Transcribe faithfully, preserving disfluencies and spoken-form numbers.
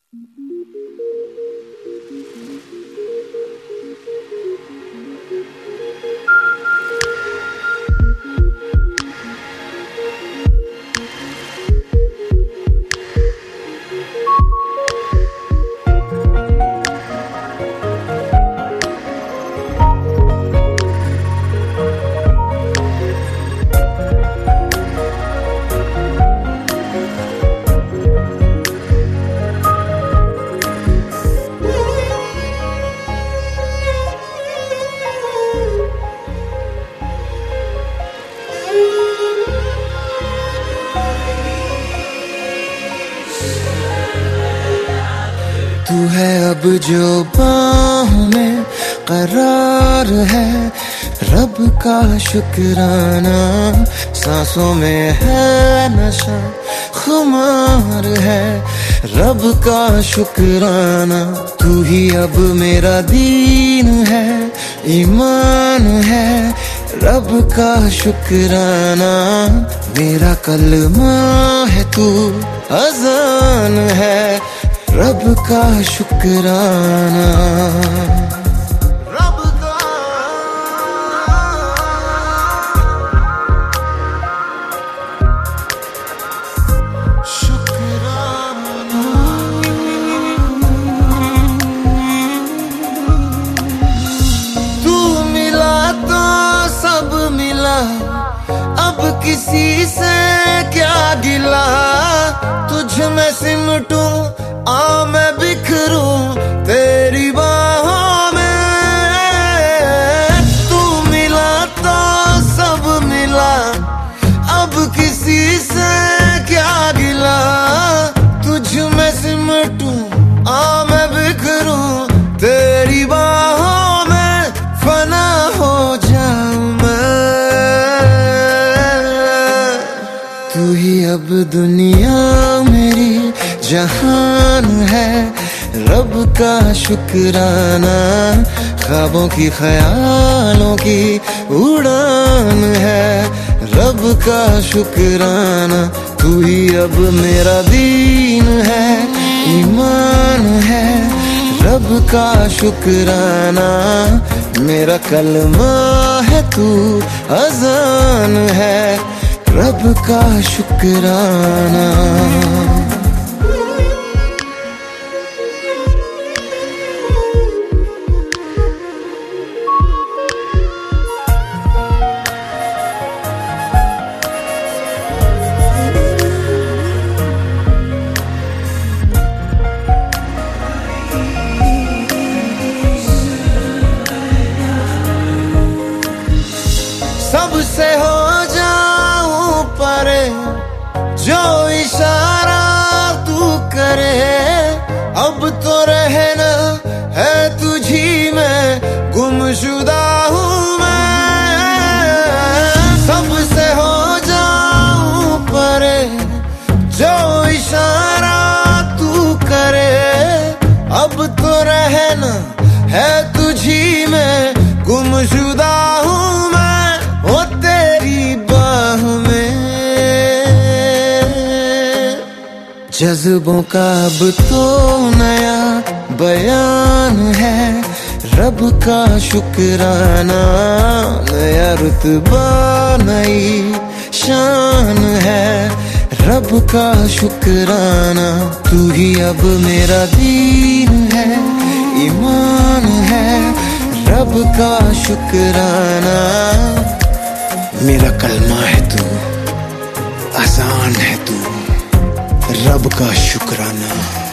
तू है अब जो बाहों में करार है, रब का शुक्राना। सांसों में है नशा, खुमार है, रब का शुक्राना। तू ही अब मेरा दीन है, ईमान है, रब का शुक्राना। मेरा कलमा है तू, अज़ान है, रब का शुक्राना। रब का शुक्राना। तू मिला तो सब मिला, अब किसी से क्या गिला। तुझ में सिमटूं आ मैं बिखरूं तेरी बाहों में। तू मिला तो सब मिला, अब किसी से क्या गिला। तुझ में सिमटूं आ मैं बिखरूं तेरी बाहों में। फना हो जाऊं मैं, तू ही अब दुनिया मेरी जहान है, रब का शुक्राना। ख्वाबों की ख्यालों की उड़ान है, रब का शुक्राना। तू ही अब मेरा दीन है, ईमान है, रब का शुक्राना। मेरा कलमा है तू, अज़ान है, रब का शुक्राना। सबसे हो जाऊं परे, जो इशारा तू करे। अब तो रहना है तुझी में, गुमशुदा हूँ मैं। सबसे हो जाऊं परे, जो इशारा तू करे। अब तो रहना है तुझी में, गुमशुदा हूँ मैं। ओ तेरी बाह में जज्बों का अब तो नया बयान है, रब का शुक्राना। नया रुतबा नई शान है, रब का शुक्राना। तू ही अब मेरा दीन है, ईमान है, रब का शुक्राना। मेरा कलमा है तू, अज़ान है तू, रब का शुक्राना।